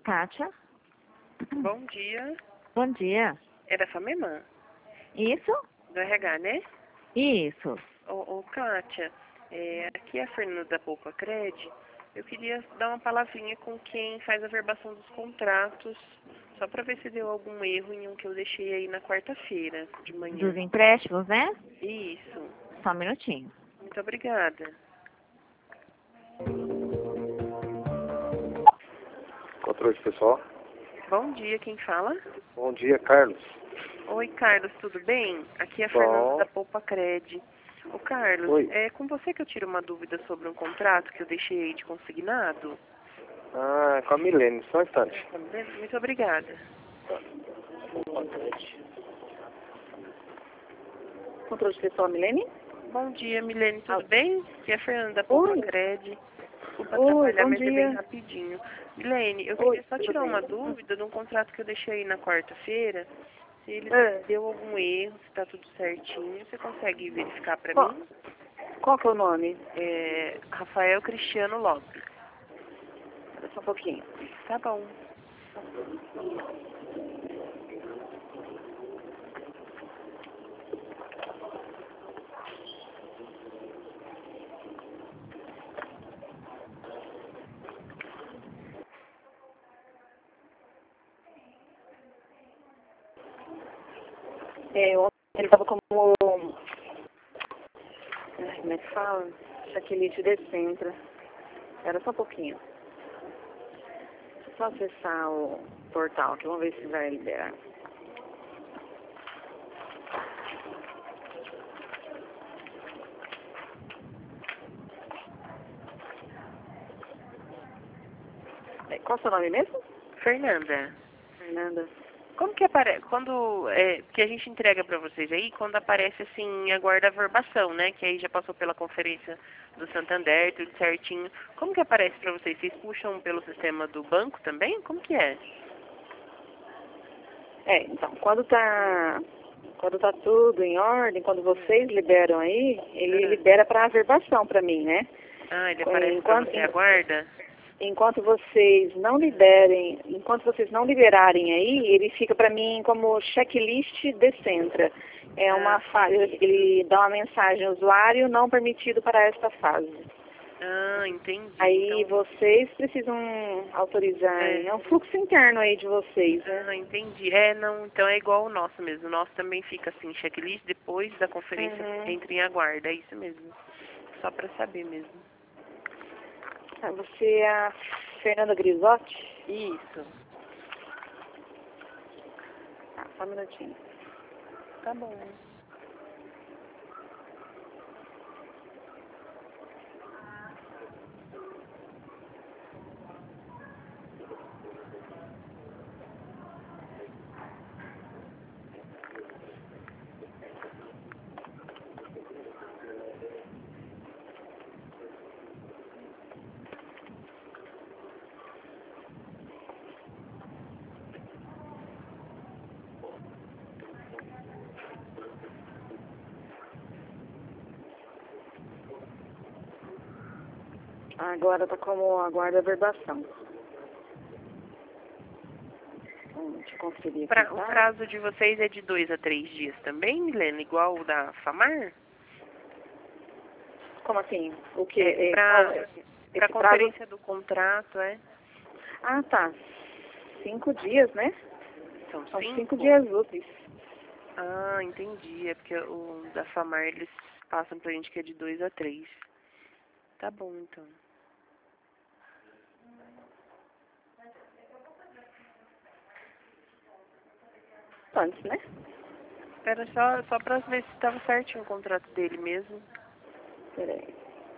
Kátia. Bom dia. Bom dia. É da Famema? Isso? Do RH, né? Isso. Ô, Kátia, aqui é a Fernanda da Poupa Cred. Eu queria dar uma palavrinha com quem faz a verbação dos contratos, só para ver se deu algum erro em um que eu deixei aí na quarta-feira de manhã. Dos empréstimos, né? Isso. Só um minutinho. Muito obrigada. Controle pessoal. Bom dia, quem fala? Bom dia, Carlos. Oi, Carlos, tudo bem? Aqui é a Bom. Fernanda da Poupa Cred. Ô, Carlos, Oi. é com você que eu tiro uma dúvida sobre um contrato que eu deixei aí de consignado? Ah, com a Milene, só um instante. Muito obrigada. Controle pessoal, Milene? Bom dia, Milene, tudo bem? Aqui é a Fernanda da Poupa Oi. Cred. Desculpa Oi, atrapalhar, bom mas é bem dia. rapidinho. Milene, eu Oi, queria só tudo tirar bem? uma dúvida de um contrato que eu deixei aí na quarta-feira. Se ele deu algum erro, se está tudo certinho. Você consegue verificar para mim? Qual que é o nome? Rafael Cristiano Lopes. Espera só um pouquinho. Tá bom. Ontem ele estava como... Como é que fala? Checklist de centro. Espera só um pouquinho. Deixa eu só acessar o portal aqui, vamos ver se vai liberar. Qual é o seu nome mesmo? Fernanda, Fernanda. como que aparece, que a gente entrega para vocês aí, quando aparece assim, aguarda a verbação, né? Que aí já passou pela conferência do Santander, tudo certinho. Como que aparece para vocês? Vocês puxam pelo sistema do banco também? Como que é? Então, quando tá tudo em ordem, quando vocês liberam aí, ele libera para averbação para mim, né? Ah, ele aparece para você, aguarda? Enquanto vocês não liberarem aí, ele fica para mim como checklist de Centra. Ele dá uma mensagem, usuário não permitido para esta fase. Ah, entendi. Aí então... vocês precisam autorizar, é um fluxo interno aí de vocês, né? Ah, entendi. Não, então é igual o nosso mesmo. O nosso também fica assim, checklist, depois da conferência entra em aguarda, é isso mesmo. Só para saber mesmo. Você é a Fernanda Grisotti? Isso. Só um minutinho. Tá bom. Agora está como aguarda a verbação. Deixa eu conferir aqui, O prazo de vocês é de 2 a 3 dias também, Milena? Igual o da FAMAR? Como assim? O que? Para a conferência do contrato, Ah, tá. 5 dias, né? São 5 dias úteis. Ah, entendi. É porque o da FAMAR eles passam pra gente que é de 2 a 3. Tá bom, então. Antes, né? Era só pra ver se estava certinho o contrato dele mesmo. Peraí.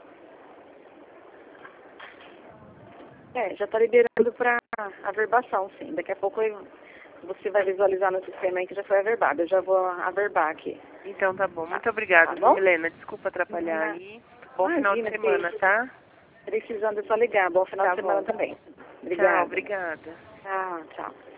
Já está liberando para averbação, sim. Daqui a pouco você vai visualizar no sistema aí que já foi averbado. Eu já vou averbar aqui. Então tá bom. Muito obrigada, Tá bom? Helena. Desculpa atrapalhar aí. Bom final de semana, tá? Precisando é só ligar. Bom final de semana também. Obrigada. Tchau, obrigada. Tchau.